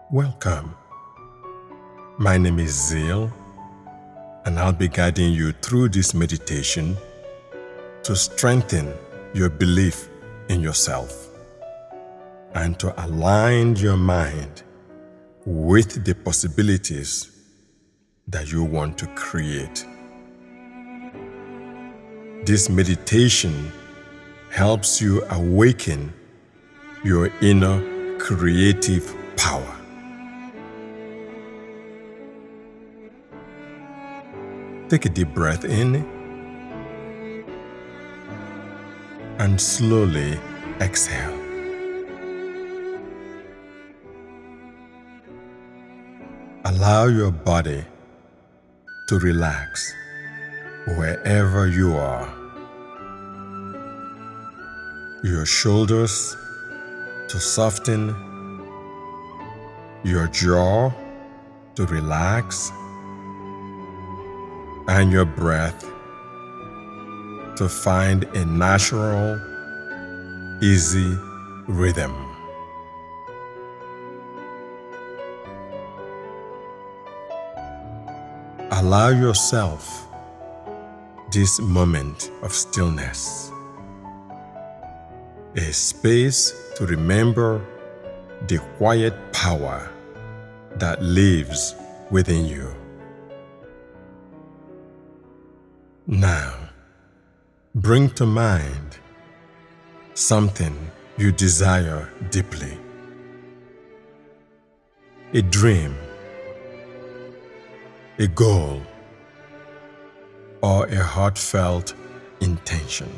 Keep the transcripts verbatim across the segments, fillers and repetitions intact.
Welcome. My name is Zeal, and I'll be guiding you through this meditation to strengthen your belief in yourself and to align your mind with the possibilities that you want to create. This meditation helps you awaken your inner creative power. Take a deep breath in and slowly exhale. Allow your body to relax wherever you are. Your shoulders to soften, your jaw to relax, and your breath to find a natural, easy rhythm. Allow yourself this moment of stillness, a space to remember the quiet power that lives within you. Now, bring to mind something you desire deeply. A dream, a goal, or a heartfelt intention.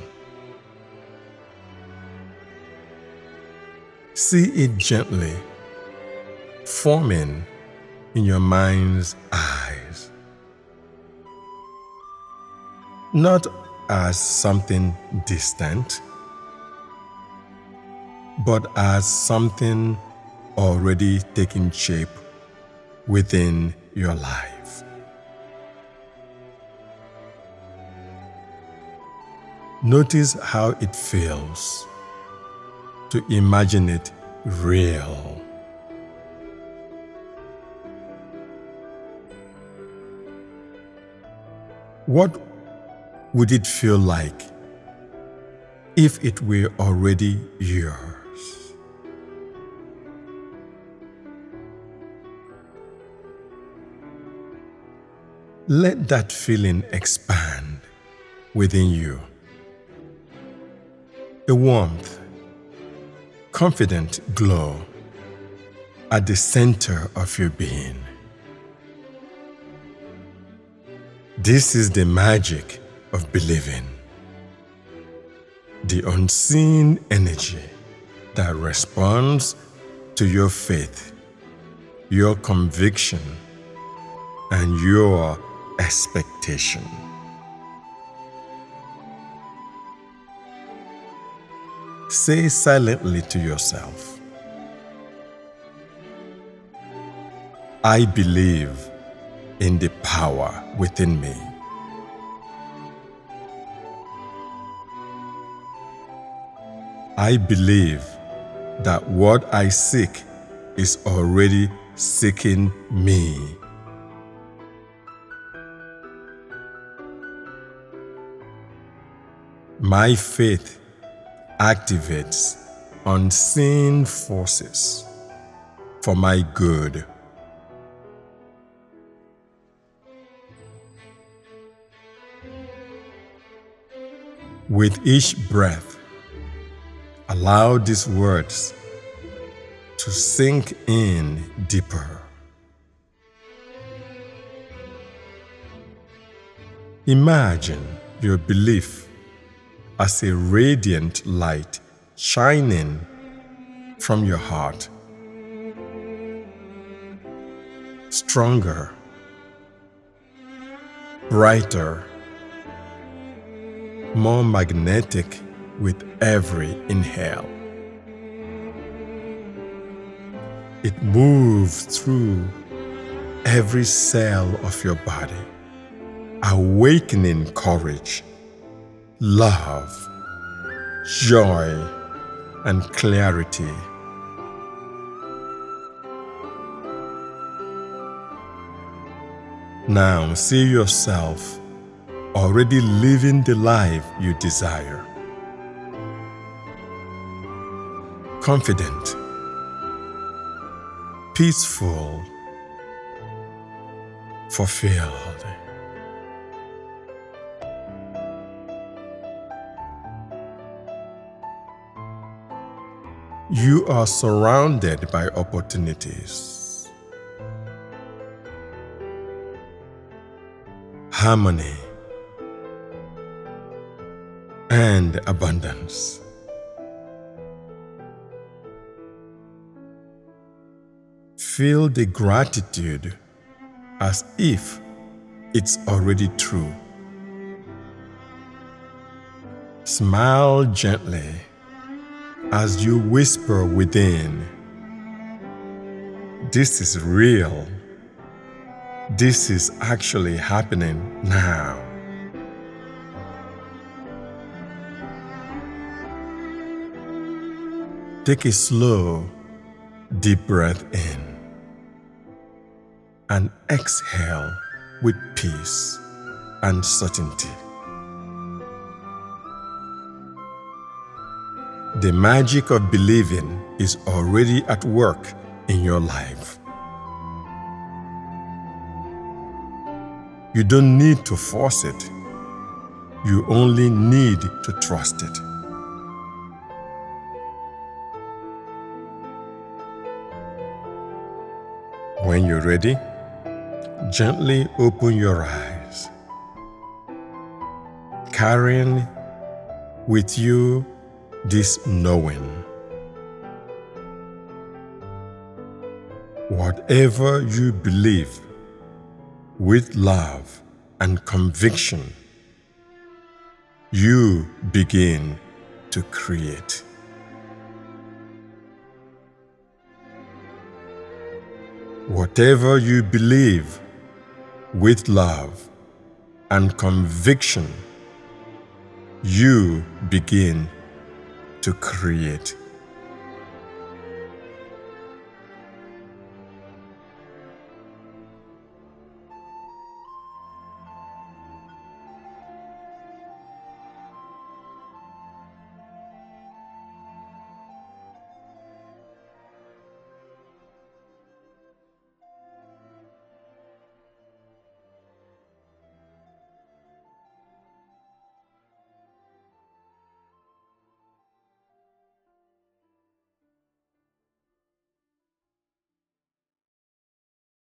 See it gently forming in your mind's eyes, not as something distant, but as something already taking shape within your life. Notice how it feels to imagine it real. What would it feel like if it were already yours? Let that feeling expand within you. A warmth, confident glow at the center of your being. This is the magic of believing, the unseen energy that responds to your faith, your conviction, and your expectation. Say silently to yourself, I believe in the power within me. I believe that what I seek is already seeking me. My faith activates unseen forces for my good. With each breath, allow these words to sink in deeper. Imagine your belief as a radiant light shining from your heart. Stronger, brighter, more magnetic with every inhale. It moves through every cell of your body, awakening courage, love, joy, and clarity. Now see yourself already living the life you desire. Confident, peaceful, fulfilled. You are surrounded by opportunities, harmony, and abundance. Feel the gratitude as if it's already true. Smile gently as you whisper within, "This is real. This is actually happening now." Take a slow, deep breath in and exhale with peace and certainty. The magic of believing is already at work in your life. You don't need to force it. You only need to trust it. When you're ready, gently open your eyes, carrying with you this knowing: whatever you believe with love and conviction, you begin to create. Whatever you believe with love and conviction, you begin to create.